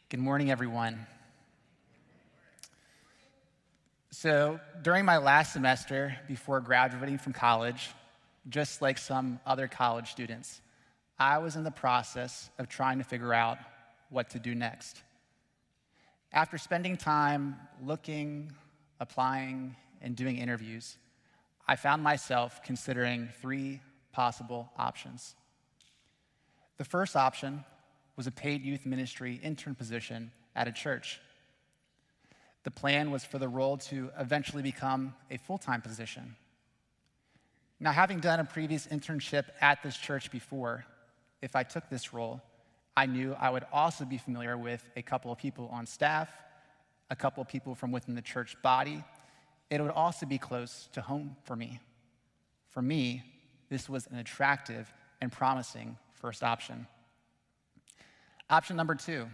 Good morning, everyone. So, during my last semester before graduating from college, just like some other college students, I was in the process of trying to figure out what to do next. After spending time looking, applying, and doing interviews, I found myself considering three possible options. The first option was a paid youth ministry intern position at a church. The plan was for the role to eventually become a full-time position. Now, having done a previous internship at this church before, if I took this role, I knew I would also be familiar with a couple of people on staff, a couple of people from within the church body. It would also be close to home for me. For me, this was an attractive and promising first option. Option number two,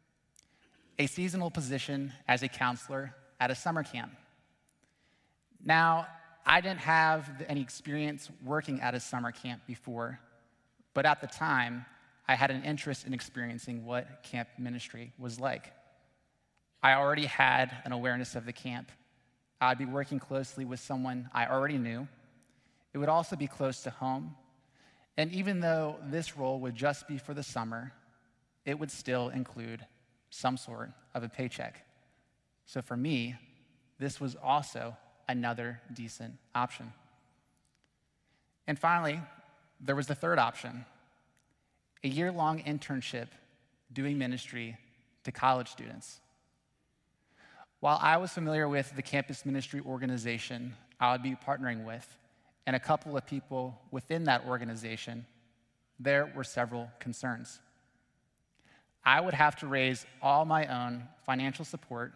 a seasonal position as a counselor at a summer camp. Now, I didn't have any experience working at a summer camp before, but at the time, I had an interest in experiencing what camp ministry was like. I already had an awareness of the camp. I'd be working closely with someone I already knew. It would also be close to home. And even though this role would just be for the summer, it would still include some sort of a paycheck. So for me, this was also another decent option. And finally, there was the third option, a year-long internship doing ministry to college students. While I was familiar with the campus ministry organization I would be partnering with, and a couple of people within that organization, there were several concerns. I would have to raise all my own financial support.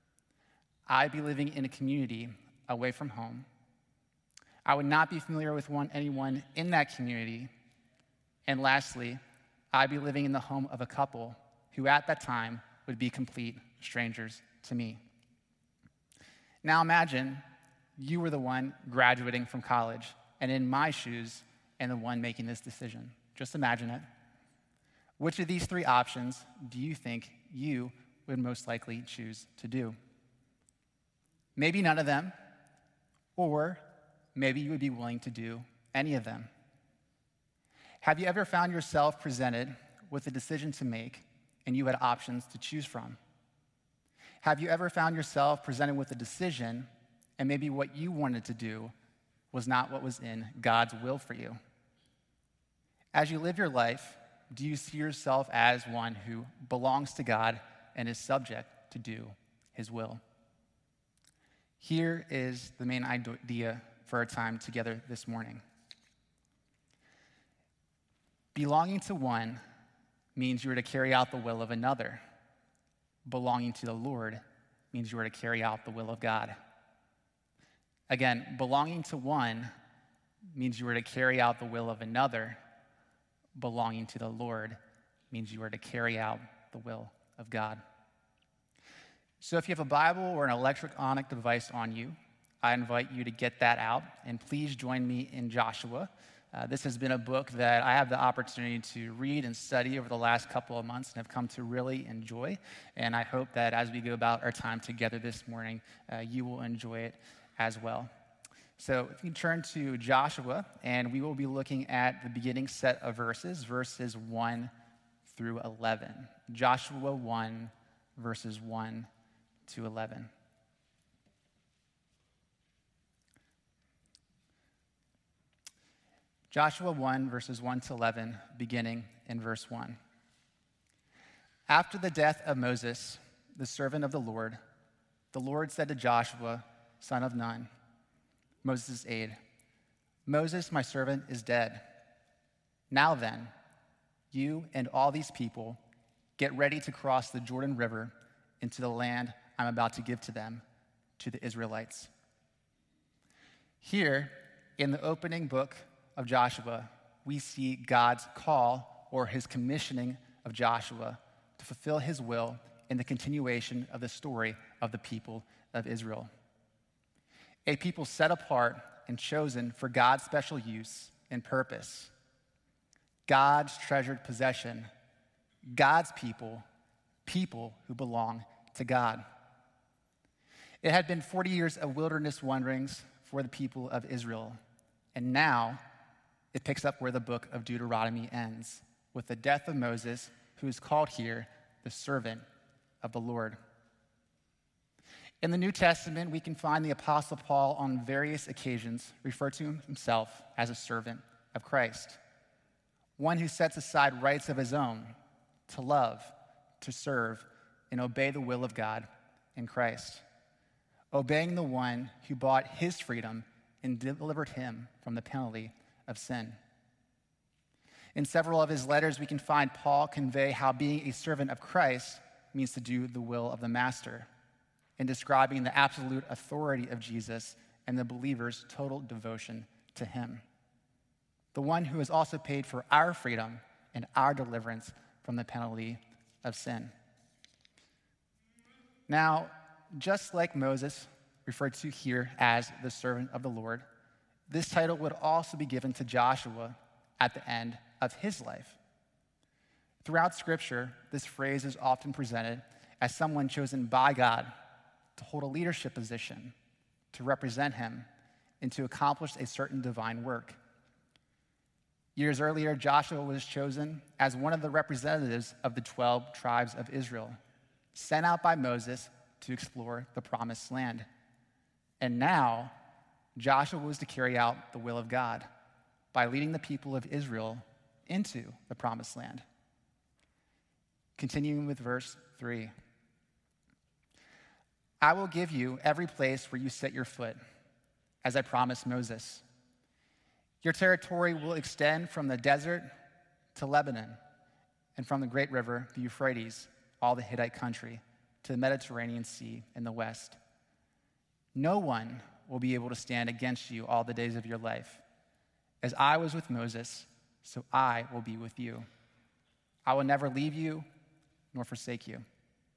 I'd be living in a community away from home. I would not be familiar with anyone in that community. And lastly, I'd be living in the home of a couple who at that time would be complete strangers to me. Now imagine you were the one graduating from college and in my shoes and the one making this decision. Just imagine it. Which of these three options do you think you would most likely choose to do? Maybe none of them, or maybe you would be willing to do any of them. Have you ever found yourself presented with a decision to make and you had options to choose from? Have you ever found yourself presented with a decision and maybe what you wanted to do was not what was in God's will for you? As you live your life, do you see yourself as one who belongs to God and is subject to do his will? Here is the main idea for our time together this morning. Belonging to one means you are to carry out the will of another. Belonging to the Lord means you are to carry out the will of God. Again, belonging to one means you are to carry out the will of another. Belonging to the Lord means you are to carry out the will of God. So if you have a Bible or an electronic device on you, I invite you to get that out, and please join me in Joshua. This has been a book that I have the opportunity to read and study over the last couple of months and have come to really enjoy, and I hope that as we go about our time together this morning, you will enjoy it as well. So if you turn to Joshua, and we will be looking at the beginning set of verses 1 through 11. Joshua 1, verses 1 to 11. Joshua 1, verses 1 to 11, beginning in verse 1. After the death of Moses, the servant of the Lord said to Joshua, son of Nun, Moses' aide, Moses, my servant, is dead. Now then, you and all these people get ready to cross the Jordan River into the land I'm about to give to them, to the Israelites. Here, in the opening book of Joshua, we see God's call or his commissioning of Joshua to fulfill his will in the continuation of the story of the people of Israel. A people set apart and chosen for God's special use and purpose. God's treasured possession, God's people people who belong to God. It had been 40 years of wilderness wanderings for the people of Israel, and now it picks up where the book of Deuteronomy ends, with the death of Moses, who is called here the servant of the Lord. In the New Testament, we can find the Apostle Paul on various occasions refer to himself as a servant of Christ, one who sets aside rights of his own to love, to serve, and obey the will of God in Christ, obeying the one who bought his freedom and delivered him from the penalty of sin. In several of his letters, we can find Paul convey how being a servant of Christ means to do the will of the master, in describing the absolute authority of Jesus and the believer's total devotion to him, the one who has also paid for our freedom and our deliverance from the penalty of sin. Now, just like Moses, referred to here as the servant of the Lord, this title would also be given to Joshua at the end of his life. Throughout Scripture, this phrase is often presented as someone chosen by God to hold a leadership position, to represent him, and to accomplish a certain divine work. Years earlier, Joshua was chosen as one of the representatives of the 12 tribes of Israel, sent out by Moses to explore the promised land. And now, Joshua was to carry out the will of God by leading the people of Israel into the promised land. Continuing with verse 3. I will give you every place where you set your foot, as I promised Moses. Your territory will extend from the desert to Lebanon, and from the great river, the Euphrates, all the Hittite country, to the Mediterranean Sea in the west. No one will be able to stand against you all the days of your life. As I was with Moses, so I will be with you. I will never leave you nor forsake you.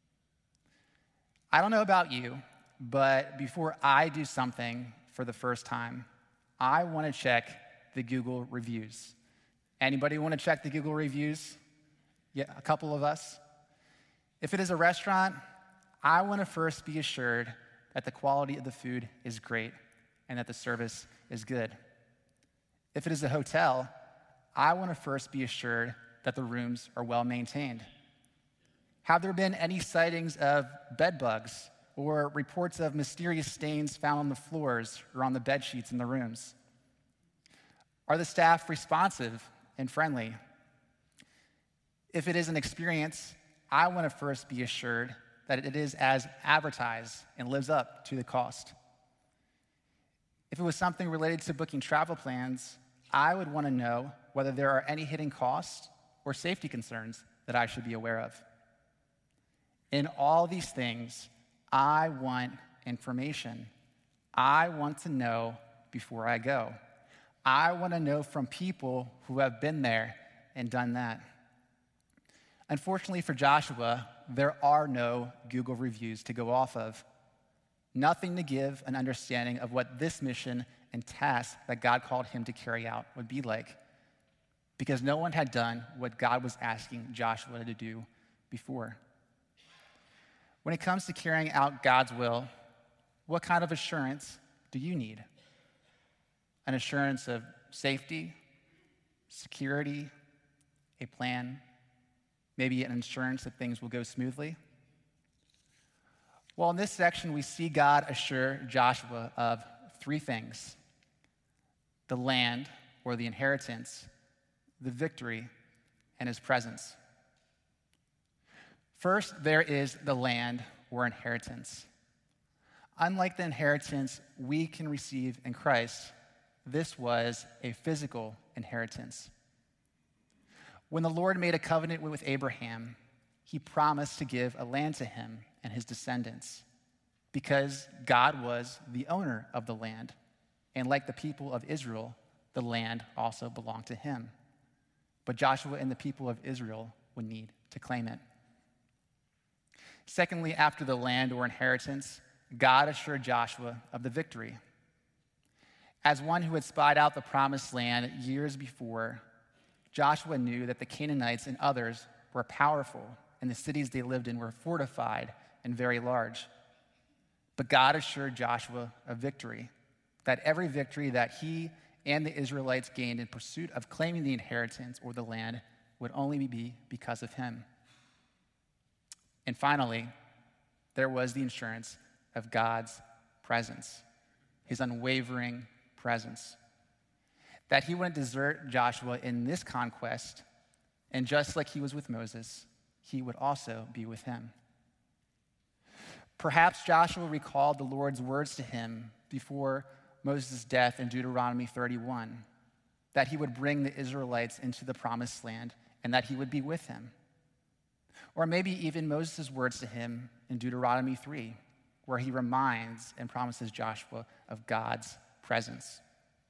I don't know about you, but before I do something for the first time, I want to check the Google reviews. Anybody want to check the Google reviews? Yeah, a couple of us. If it is a restaurant, I want to first be assured that the quality of the food is great and that the service is good. If it is a hotel, I want to first be assured that the rooms are well maintained. Have there been any sightings of bed bugs or reports of mysterious stains found on the floors or on the bed sheets in the rooms? Are the staff responsive and friendly? If it is an experience, I want to first be assured that it is as advertised and lives up to the cost. If it was something related to booking travel plans, I would want to know whether there are any hidden costs or safety concerns that I should be aware of. In all these things, I want information. I want to know before I go. I want to know from people who have been there and done that. Unfortunately for Joshua, there are no Google reviews to go off of. Nothing to give an understanding of what this mission and task that God called him to carry out would be like, because no one had done what God was asking Joshua to do before. When it comes to carrying out God's will, what kind of assurance do you need? An assurance of safety, security, a plan, maybe an assurance that things will go smoothly? Well, in this section, we see God assure Joshua of three things: the land, or the inheritance, the victory, and his presence. First, there is the land, or inheritance. Unlike the inheritance we can receive in Christ, this was a physical inheritance. When the Lord made a covenant with Abraham, he promised to give a land to him and his descendants, because God was the owner of the land, and like the people of Israel, the land also belonged to him. But Joshua and the people of Israel would need to claim it. Secondly, after the land or inheritance, God assured Joshua of the victory. As one who had spied out the promised land years before, Joshua knew that the Canaanites and others were powerful and the cities they lived in were fortified and very large. But God assured Joshua of victory, that every victory that he and the Israelites gained in pursuit of claiming the inheritance or the land would only be because of him. And finally, there was the assurance of God's presence, his unwavering presence, that he wouldn't desert Joshua in this conquest, and just like he was with Moses, he would also be with him. Perhaps Joshua recalled the Lord's words to him before Moses' death in Deuteronomy 31, that he would bring the Israelites into the promised land and that he would be with him. Or maybe even Moses' words to him in Deuteronomy 3, where he reminds and promises Joshua of God's presence.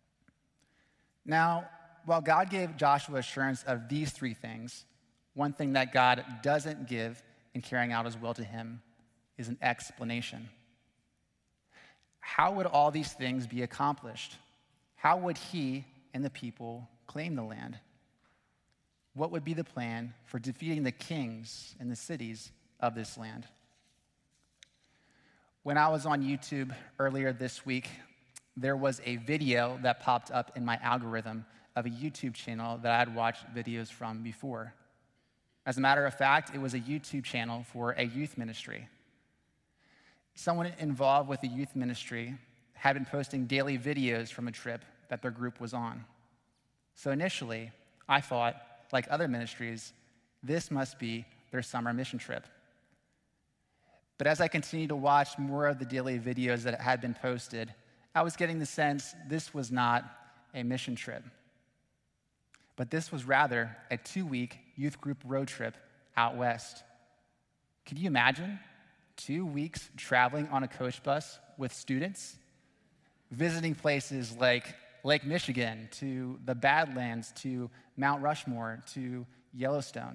Now, while God gave Joshua assurance of these three things, one thing that God doesn't give in carrying out his will to him is an explanation. How would all these things be accomplished? How would he and the people claim the land? What would be the plan for defeating the kings and the cities of this land? When I was on YouTube earlier this week, there was a video that popped up in my algorithm of a YouTube channel that I had watched videos from before. As a matter of fact, it was a YouTube channel for a youth ministry. Someone involved with the youth ministry had been posting daily videos from a trip that their group was on. So initially, I thought, like other ministries, this must be their summer mission trip. But as I continued to watch more of the daily videos that had been posted, I was getting the sense this was not a mission trip, but this was rather a 2-week youth group road trip out west. Could you imagine 2 weeks traveling on a coach bus with students, visiting places like Lake Michigan, to the Badlands, to Mount Rushmore, to Yellowstone?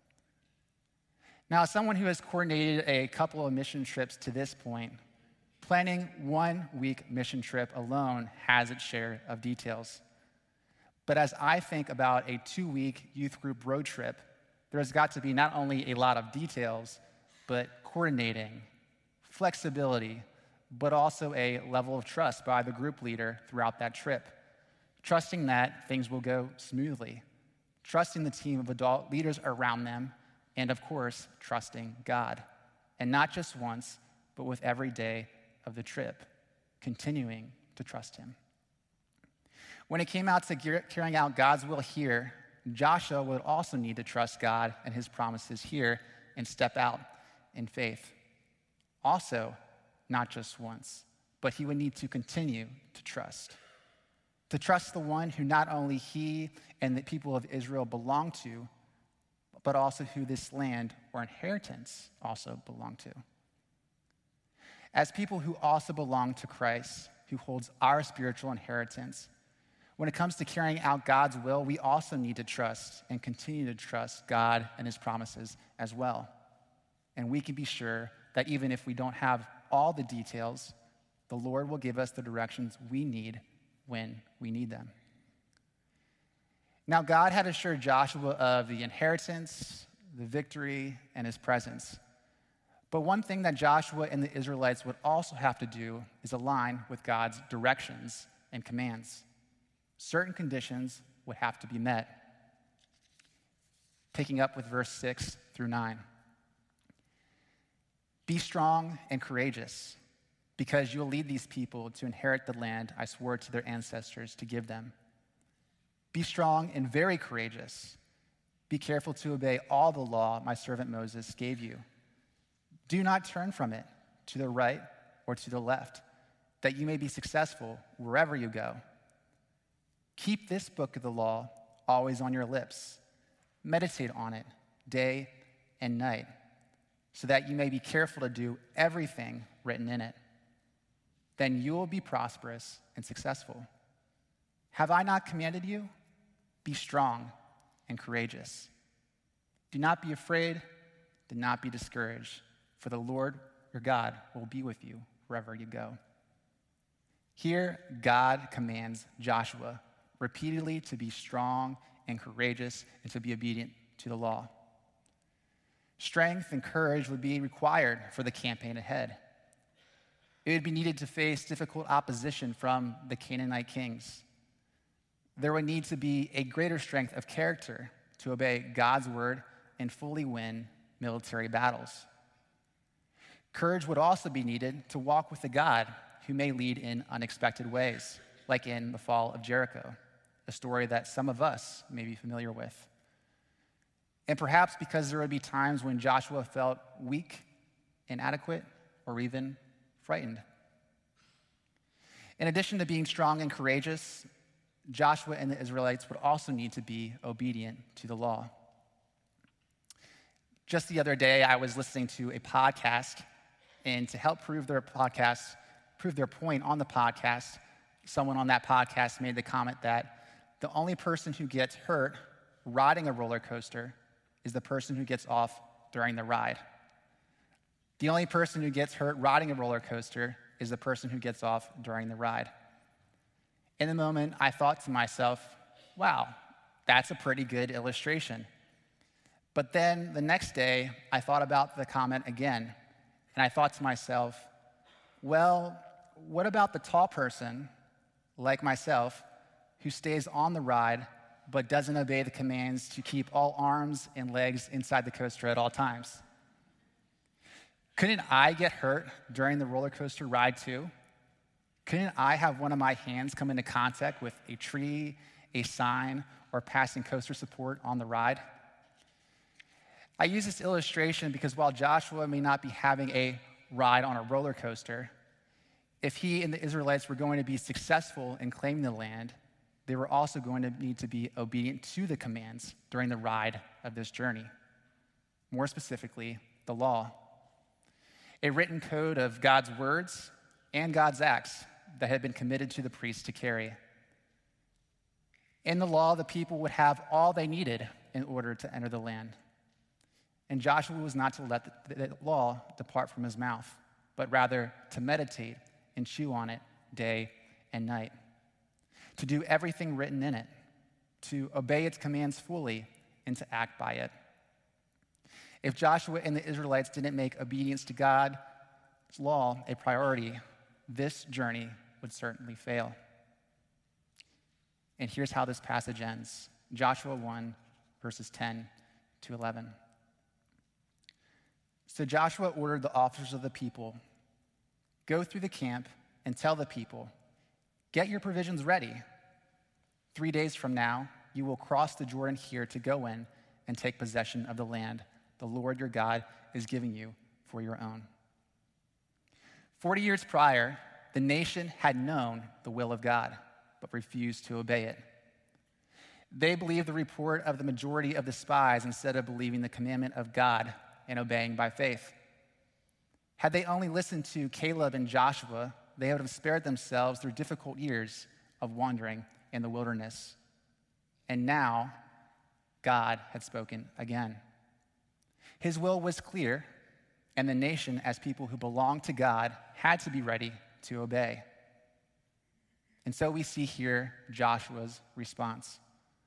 Now, as someone who has coordinated a couple of mission trips to this point, planning 1-week mission trip alone has its share of details. But as I think about a 2-week youth group road trip, there's got to be not only a lot of details, but coordinating, flexibility, but also a level of trust by the group leader throughout that trip. Trusting that things will go smoothly, trusting the team of adult leaders around them, and of course, trusting God. And not just once, but with every day of the trip, continuing to trust him. When it came out to carrying out God's will here, Joshua would also need to trust God and his promises here and step out in faith. Also, not just once, but he would need to continue to trust. To trust the one who not only he and the people of Israel belong to, but also who this land or inheritance also belong to. As people who also belong to Christ, who holds our spiritual inheritance, when it comes to carrying out God's will, we also need to trust and continue to trust God and his promises as well. And we can be sure that even if we don't have all the details, the Lord will give us the directions we need when we need them. Now, God had assured Joshua of the inheritance, the victory, and his presence. But one thing that Joshua and the Israelites would also have to do is align with God's directions and commands. Certain conditions would have to be met. Picking up with verse 6 through 9. Be strong and courageous, because you'll lead these people to inherit the land I swore to their ancestors to give them. Be strong and very courageous. Be careful to obey all the law my servant Moses gave you. Do not turn from it to the right or to the left, that you may be successful wherever you go. Keep this book of the law always on your lips. Meditate on it day and night, so that you may be careful to do everything written in it. Then you will be prosperous and successful. Have I not commanded you? Be strong and courageous. Do not be afraid, do not be discouraged, for the Lord your God will be with you wherever you go. Here, God commands Joshua repeatedly to be strong and courageous and to be obedient to the law. Strength and courage would be required for the campaign ahead. It would be needed to face difficult opposition from the Canaanite kings. There would need to be a greater strength of character to obey God's word and fully win military battles. Courage would also be needed to walk with a God who may lead in unexpected ways, like in the fall of Jericho, a story that some of us may be familiar with. And perhaps because there would be times when Joshua felt weak, inadequate, or even frightened. In addition to being strong and courageous, Joshua and the Israelites would also need to be obedient to the law. Just the other day, I was listening to a podcast, and to help prove their point on the podcast, someone on that podcast made the comment that the only person who gets hurt riding a roller coaster is the person who gets off during the ride. The only person who gets hurt riding a roller coaster is the person who gets off during the ride. In the moment, I thought to myself, wow, that's a pretty good illustration. But then the next day, I thought about the comment again, and I thought to myself, well, what about the tall person, like myself, who stays on the ride but doesn't obey the commands to keep all arms and legs inside the coaster at all times? Couldn't I get hurt during the roller coaster ride too? Couldn't I have one of my hands come into contact with a tree, a sign, or passing coaster support on the ride? I use this illustration because while Joshua may not be having a ride on a roller coaster, if he and the Israelites were going to be successful in claiming the land, they were also going to need to be obedient to the commands during the ride of this journey. More specifically, the law. A written code of God's words and God's acts that had been committed to the priests to carry. In the law, the people would have all they needed in order to enter the land. And Joshua was not to let the law depart from his mouth, but rather to meditate and chew on it day and night, to do everything written in it, to obey its commands fully, and to act by it. If Joshua and the Israelites didn't make obedience to God's law a priority, this journey would certainly fail. And here's how this passage ends. Joshua 1, verses 10 to 11. So Joshua ordered the officers of the people, "Go through the camp and tell the people, 'Get your provisions ready. 3 days from now, you will cross the Jordan here to go in and take possession of the land the Lord your God is giving you for your own.'" 40 years prior, the nation had known the will of God, but refused to obey it. They believed the report of the majority of the spies instead of believing the commandment of God and obeying by faith. Had they only listened to Caleb and Joshua, they would have spared themselves their difficult years of wandering in the wilderness. And now, God had spoken again. His will was clear, and the nation, as people who belonged to God, had to be ready to obey. And so we see here Joshua's response.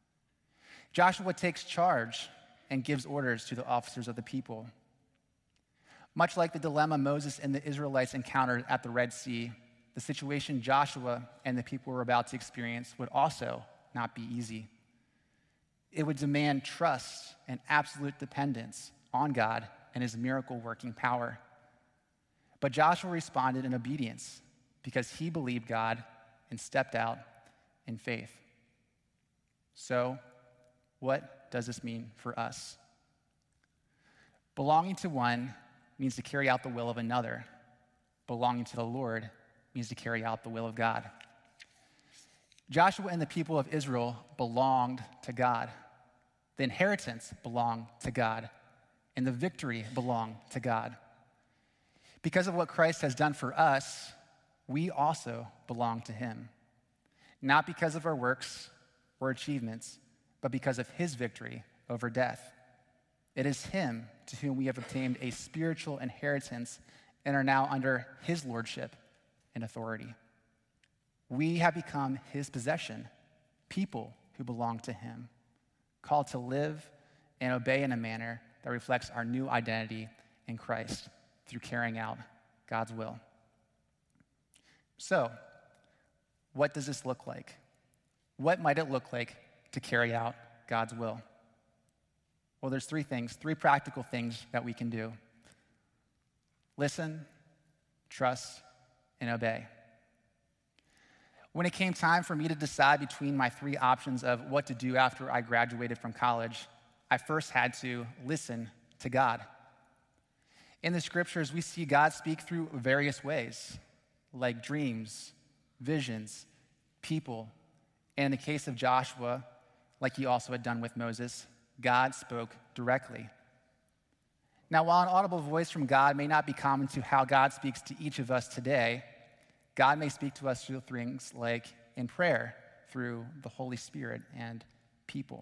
Joshua takes charge and gives orders to the officers of the people. Much like the dilemma Moses and the Israelites encountered at the Red Sea, the situation Joshua and the people were about to experience would also not be easy. It would demand trust and absolute dependence on God and his miracle-working power. But Joshua responded in obedience because he believed God and stepped out in faith. So, what does this mean for us? Belonging to one means to carry out the will of another. Belonging to the Lord means to carry out the will of God. Joshua and the people of Israel belonged to God. The inheritance belonged to God, and the victory belonged to God. Because of what Christ has done for us, we also belong to him. Not because of our works or achievements, but because of his victory over death. It is him to whom we have obtained a spiritual inheritance and are now under his lordship and authority. We have become his possession, people who belong to him, called to live and obey in a manner that reflects our new identity in Christ through carrying out God's will. So, what does this look like? What might it look like to carry out God's will? Well, there's three practical things that we can do. Listen, trust, and obey. When it came time for me to decide between my three options of what to do after I graduated from college, I first had to listen to God. In the scriptures, we see God speak through various ways, like dreams, visions, people, and in the case of Joshua, like he also had done with Moses, God spoke directly. Now, while an audible voice from God may not be common to how God speaks to each of us today, God may speak to us through things like in prayer, through the Holy Spirit and people.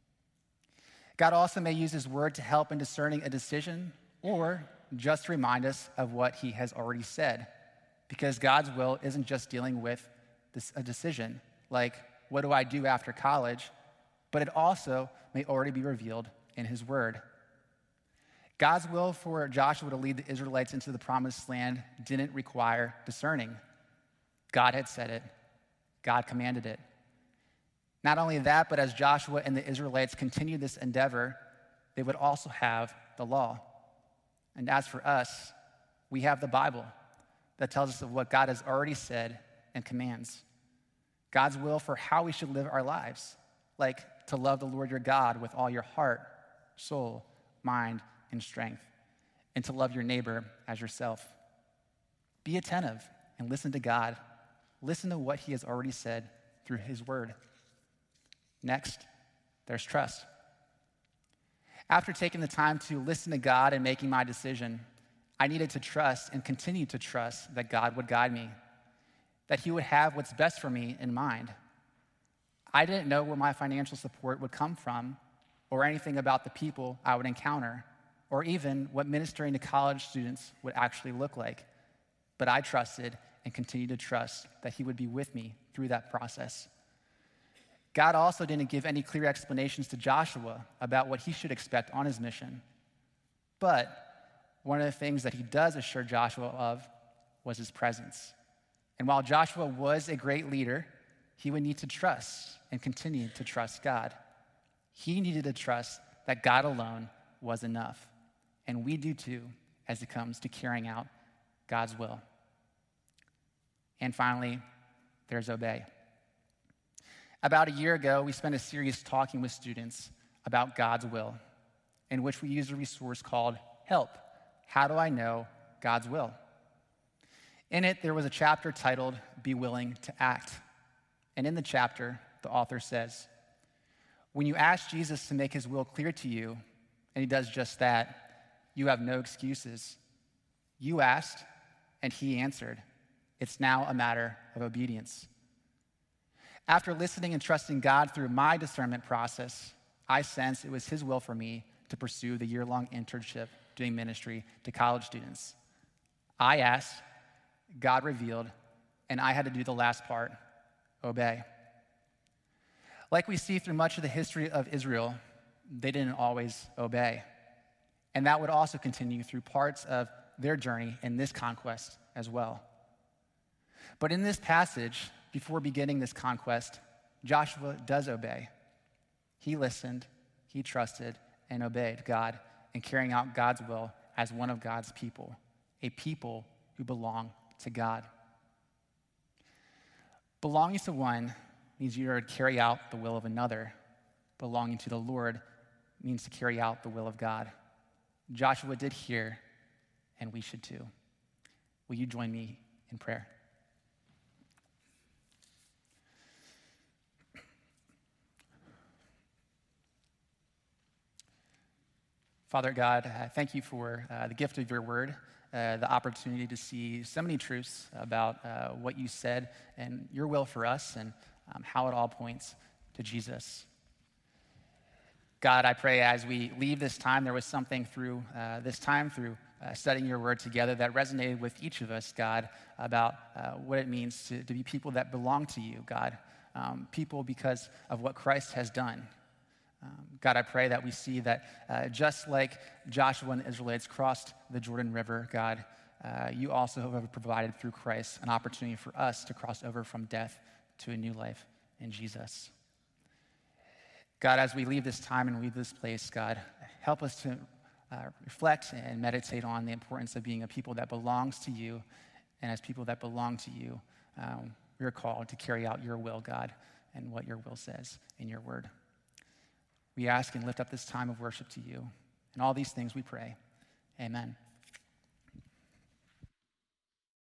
God also may use his word to help in discerning a decision or just remind us of what he has already said, because God's will isn't just dealing with a decision, like what do I do after college, but it also may already be revealed in his word. God's will for Joshua to lead the Israelites into the promised land didn't require discerning. God had said it. God commanded it. Not only that, but as Joshua and the Israelites continued this endeavor, they would also have the law. And as for us, we have the Bible that tells us of what God has already said and commands. God's will for how we should live our lives, like to love the Lord your God with all your heart, soul, mind, and strength, and to love your neighbor as yourself. Be attentive and listen to God. Listen to what he has already said through his word. Next, there's trust. After taking the time to listen to God and making my decision, I needed to trust and continue to trust that God would guide me, that he would have what's best for me in mind. I didn't know where my financial support would come from or anything about the people I would encounter or even what ministering to college students would actually look like. But I trusted and continue to trust that he would be with me through that process. God also didn't give any clear explanations to Joshua about what he should expect on his mission. But one of the things that he does assure Joshua of was his presence. And while Joshua was a great leader, he would need to trust and continue to trust God. He needed to trust that God alone was enough. And we do too, as it comes to carrying out God's will. And finally, there's obey. About a year ago, we spent a series talking with students about God's will, in which we used a resource called Help. How do I know God's will? In it, there was a chapter titled, Be Willing to Act. And in the chapter, the author says, when you ask Jesus to make his will clear to you, and he does just that, you have no excuses. You asked, and he answered. It's now a matter of obedience. After listening and trusting God through my discernment process, I sensed it was his will for me to pursue the year-long internship doing ministry to college students. I asked, God revealed, and I had to do the last part, obey. Like we see through much of the history of Israel, they didn't always obey. And that would also continue through parts of their journey in this conquest as well. But in this passage, before beginning this conquest, Joshua does obey. He listened, he trusted, and obeyed God in carrying out God's will as one of God's people, a people who belong to God. Belonging to one means you are to carry out the will of another. Belonging to the Lord means to carry out the will of God. Joshua did here, and we should too. Will you join me in prayer? Father God, thank you for the gift of your word, the opportunity to see so many truths about what you said and your will for us and how it all points to Jesus. God, I pray as we leave this time, there was something through this time, through studying your word together that resonated with each of us, God, about what it means to be people that belong to you, God, people because of what Christ has done. God, I pray that we see that just like Joshua and the Israelites crossed the Jordan River, God, you also have provided through Christ an opportunity for us to cross over from death to a new life in Jesus. God, as we leave this time and leave this place, God, help us to reflect and meditate on the importance of being a people that belongs to you. And as people that belong to you, we are called to carry out your will, God, and what your will says in your word. We ask and lift up this time of worship to you. And all these things we pray. Amen.